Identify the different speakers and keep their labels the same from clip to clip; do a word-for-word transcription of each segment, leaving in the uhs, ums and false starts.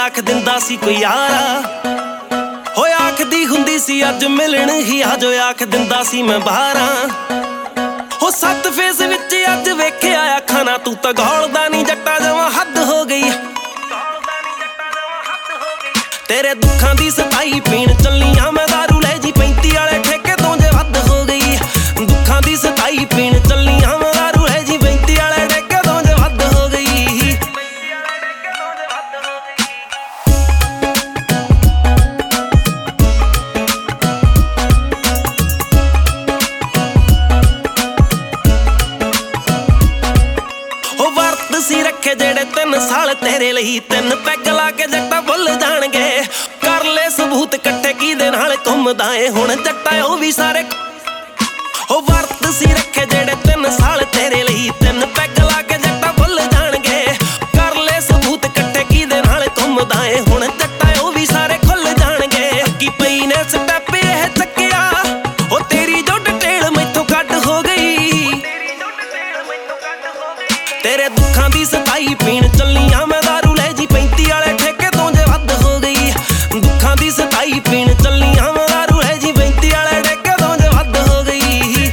Speaker 1: आख दिंदा सी कोई यारा होए आखदी हुंदी सी अज मिलन ही आजो आख दिंदा सी मैं बाहरा हो सत्त फेस विच अज वेखिया अखां ना तू तां गौलदा नी जट्टा जवां हद हो गई तेरे दुखां दी सताई पीण चलियां मैं दारू लै जी पैंती वाले ठेके तो जे वध हो गई दुखां दी सताई पीण चलियां मैं दारू लै जी पैंती वाले ठेके तो जे वध हो गई हो वर्त सी रखे जेड़े तीन साल तेरे लई तीन पैग ला के जट्टा भुल जाणगे कर ले सबूत कट्ठे किदे नाल घुमदा ए हुण जट्टा ओ भी सारे हो वर्त सी रखे जेड़े तीन साल तेरे लई तीन पैग ला के जट्टा भुल जाणगे कर ले सबूत कट्ठे किदे नाल घुमदा ए हुण जट्टा ओ भी सारे खुल जाणगे की पई ने स्टैप एह चक्किया हो तेरी जो डिटेल मैथों कट हो गई तेरे दुखां दी सताई पीण चलियां मैं दारू लै जी पैंती वाले ठेके तो जे वध हो गई दुखां दी सताई पीण चलियां मैं दारू लै जी पैंती वाले ठेके तो जे वध हो गई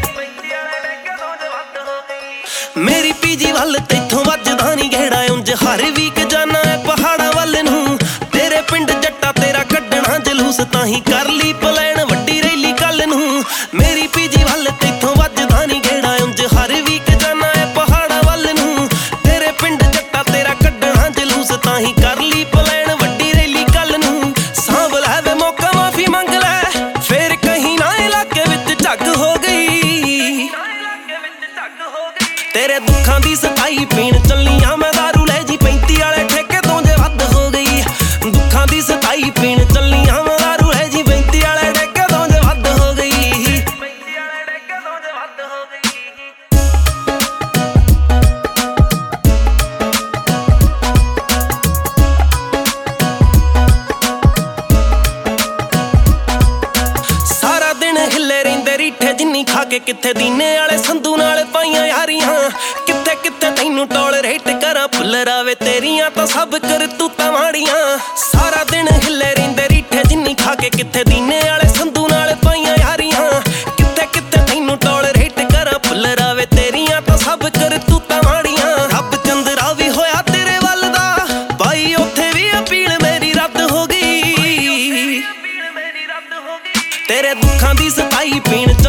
Speaker 1: मेरी पीजी वल तैथों वजदा नी घेड़ा उंज हर वीक जाना है पहाड़ा वल नूं तेरे पिंड जट्टा तेरा कड्डना जलूस ताहीं कर ली प्लैन वड्डी रैली कल नूं मेरी पीजी वल तैथों वजदा नी घेड़ा उंज हर वीक जाना है पहाड़ा वल नूं तेरे पिंड जट्टा तेरा कड्डना जलूस ताहीं कर ली प्लैन वड्डी रैली कल नूं सांभ लै वे मौका माफी मंग लै फिर कहीं ना इलाके विच झग हो गई तेरे दुखां दी सताई पीण चलियां मैं दारू लै जी पैंती वाले ठेके तो जे वध हो गई दुखां दी सताई पीण चलियां मैं दारू लै जी पैंती वाले ठेके तो जे वध हो गई सारा दिन हिले रहिंदे रीठे जिन्नी खा के किथे दीने वाले संधू नाल पाइयां यारियां किथे किथे तैनू टोल रेट करा फुल रावे तेरियां तां सब कर तू तवाड़ियां सारा दिन हिले रहिंदे रीठे जिन्नी खा के किथे दीने वाले संधू नाल पाइयां यारियां किथे किथे तैनू टोल रेट करा फुल रावे तेरियां तां सब कर तू तवाड़ियां रब चंदरा भी होया तेरे वल दा भाई उत्थे भी अपील मेरी रद्द हो गई तेरे दुखां दी सताई पीण